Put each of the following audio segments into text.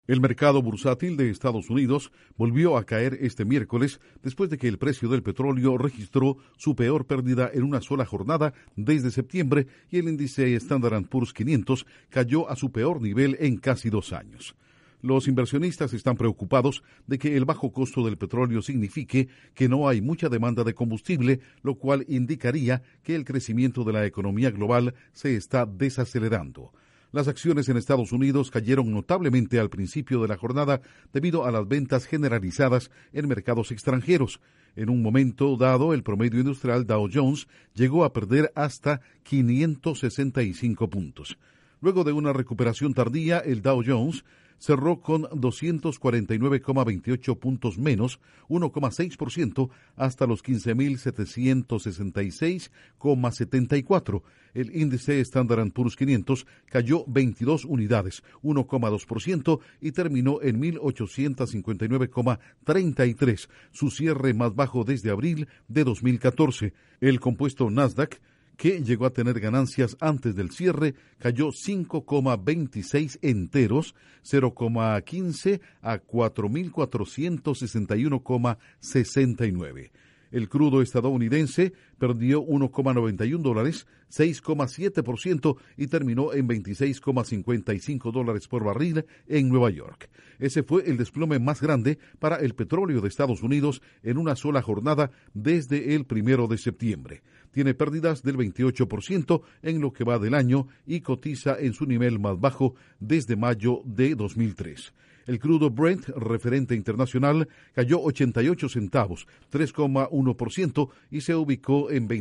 El mercado bursátil de Estados Unidos volvió a caer este miércoles después de que el precio del petróleo registró su peor pérdida en una sola jornada desde septiembre y el índice Standard & Poor's 500 cayó a su peor nivel en casi 2 años. Los inversionistas están preocupados de que el bajo costo del petróleo signifique que no hay mucha demanda de combustible, lo cual indicaría que el crecimiento de la economía global se está desacelerando. Las acciones en Estados Unidos cayeron notablemente al principio de la jornada debido a las ventas generalizadas en mercados extranjeros. En un momento dado, el promedio industrial Dow Jones llegó a perder hasta 565 puntos. Luego de una recuperación tardía, el Dow Jones cerró con 249,28 puntos menos, 1,6%, hasta los 15.766,74. El índice Standard & Poor's 500 cayó 22 unidades, 1,2%, y terminó en 1.859,33, su cierre más bajo desde abril de 2014. El compuesto Nasdaq, que llegó a tener ganancias antes del cierre, cayó 5,26 enteros, 0,15 a 4.461,69. El crudo estadounidense perdió $1,91, 6,7%, y terminó en $26,55 por barril en Nueva York. Ese fue el desplome más grande para el petróleo de Estados Unidos en una sola jornada desde el 1 de septiembre. Tiene pérdidas del 28% en lo que va del año y cotiza en su nivel más bajo desde mayo de 2003. El crudo Brent, referente internacional, cayó 88 centavos, 3,1%, y se ubicó en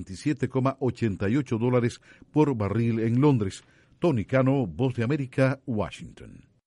$27,88 por barril en Londres. Tony Cano, Voz de América, Washington.